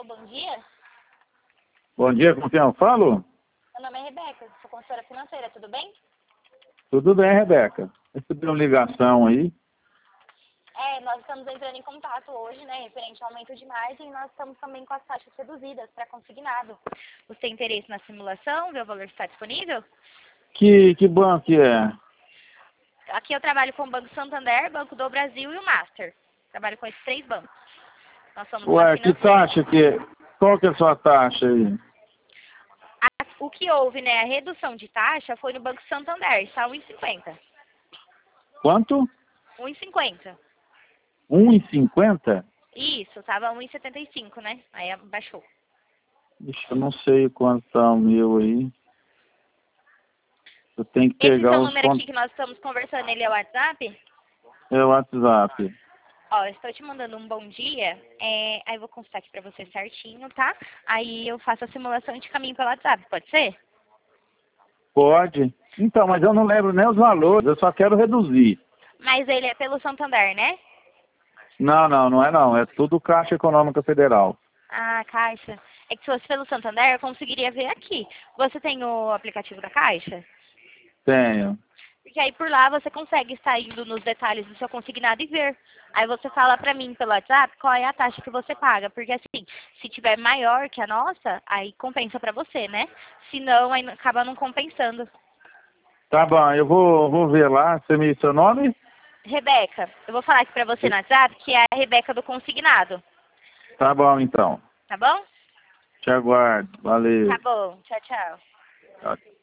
bom dia. Bom dia, com quem eu falo? Meu nome é Rebeca, sou consultora financeira, tudo bem? Tudo bem, Rebeca. Recebi uma ligação aí. Nós estamos entrando em contato hoje, né, referente ao aumento de margem, e nós estamos também com as taxas reduzidas para consignado. Você tem interesse na simulação, ver o valor que está disponível? Que banco que é? Aqui eu trabalho com o Banco Santander, Banco do Brasil e o Master. Trabalho com esses 3 bancos. Nós somos uma Ué, que financeira. taxa que... Qual que é a sua taxa aí? O que houve, né, a redução de taxa foi no Banco Santander, está 1,50. Quanto? 1,50. 1,50? Isso, estava 1,75, né? Aí baixou. Ixi, eu não sei quanto tá o meu aí. Eu tenho que Esse pegar seu os número aqui que nós estamos conversando, ele é o WhatsApp? É o WhatsApp. Ó, eu estou te mandando um bom dia, aí eu vou constar aqui pra você certinho, tá? Aí eu faço a simulação e te caminho pelo WhatsApp, pode ser? Pode. Então, mas eu não lembro nem os valores, eu só quero reduzir. Mas ele é pelo Santander, né? Não é não. É tudo Caixa Econômica Federal. Ah, Caixa. É que se fosse pelo Santander, eu conseguiria ver aqui. Você tem o aplicativo da Caixa? Tenho. Porque aí por lá você consegue estar indo nos detalhes do seu consignado e ver. Aí você fala pra mim pelo WhatsApp qual é a taxa que você paga. Porque assim, se tiver maior que a nossa, aí compensa pra você, né? Se não, aí acaba não compensando. Tá bom, eu vou ver lá. Seu nome? Rebeca, eu vou falar aqui pra você no WhatsApp que é a Rebeca do consignado. Tá bom, então. Tá bom? Te aguardo. Tá Valeu. bom. Tchau, tchau. Tchau.